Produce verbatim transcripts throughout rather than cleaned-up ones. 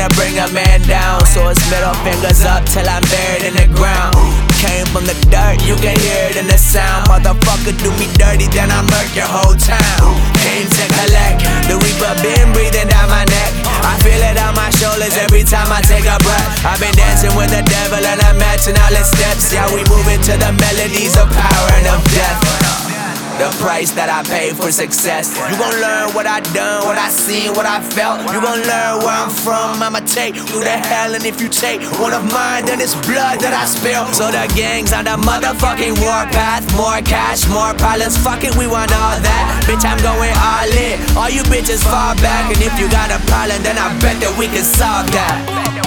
to bring a man down, so it's middle fingers up till I'm buried in the ground. Came from the dirt, you can hear it in the sound. Motherfucker do me dirty, then I murk your whole town. Came to collect, the reaper been breathing down my neck. I feel it on my shoulders every time I take a breath. I've been dancing with the devil and I'm matching all his steps. Yeah, we moving to the melodies of power and of death. The price that I paid for success. You gon' learn what I done, what I seen, what I felt. You gon' learn where I'm from, I'ma take you to hell. And if you take one of mine, then it's blood that I spill. So the gang's on the motherfucking warpath. More cash, more problems, fuck it, we want all that. Bitch, I'm going all in, all you bitches fall back. And if you got a problem, then I bet that we can solve that.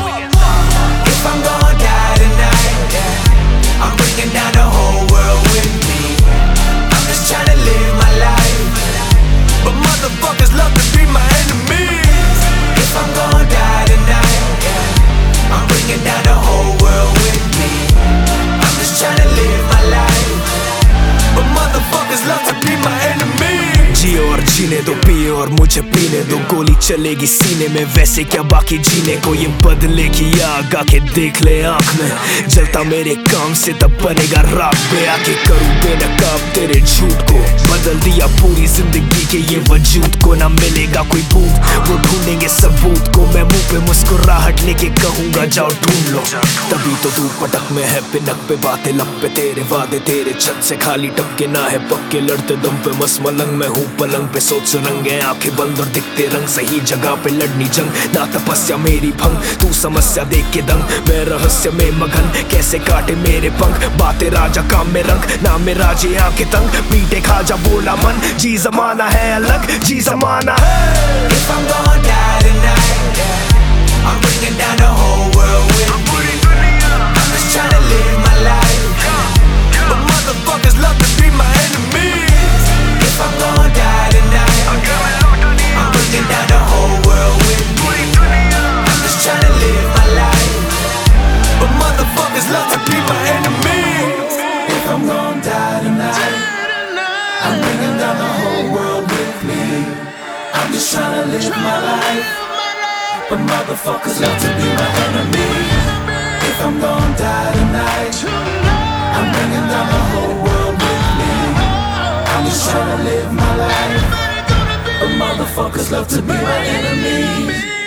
If I'm gon' die tonight, I'm bringing down the whole world with me. Just tryna live my life, but motherfuckers love to be my enemies. If I'm gon' die tonight, yeah, I'm bringing down the whole world with me. I'm just tryna live my life, but motherfuckers love to be my enemies. जियो और जीने दो, पियो और मुझे पीने दो। गोली चलेगी सीने में, वैसे क्या बाकी जीने को। ये बदले की आग आके देख ले आँख में, जलता मेरे काम से तब बनेगा रात पे। आके करूँ बेनकाब तेरे झूठ को, बदल दिया पूरी जिंदगी के ये वजूद को। ना मिलेगा कोई बूथ, वो ढूंढेंगे सबूत को। मैं मुंह पे मुस्कुराहट लेके कहूँगा जाओ ढूंढ लो। तभी तो तू पटक में है, पिनक पे बातें लब पे, तेरे वादे तेरे छत से खाली टपके ना है पक्के। लड़ते दम पे मस मलंग में हूँ, पलंग पे सोच सुरंगे, आंखें बंद और दिखते रंग। सही जगह पे लड़नी जंग, ना तपस्या मेरी भंग। तू समस्या देख के दंग, मैं रहस्य में मगन। कैसे काटे मेरे पंख, बातें राजा काम में रंग। ना में राजे आंखें तंग, पीटे खाजा बोला मन। जी जमाना है अलग, जी जमाना है। If I'm gon' die tonight, yeah, I'm bringing down the whole world with me. I'm just tryna live my life, but motherfuckers love to be my enemies. If I'm gon' die tonight, I'm bringing down the whole world with me. I'm just tryna live my life, but motherfuckers love to be my enemies. If I'm gon' die tonight, I'm bringing down the whole world with me. I'm just tryna live my life, but motherfuckers love to be my enemies. If I'm gon' die tonight, I'm bringing down the whole world with me. I'm just tryna live my life, but motherfuckers love to be my enemies.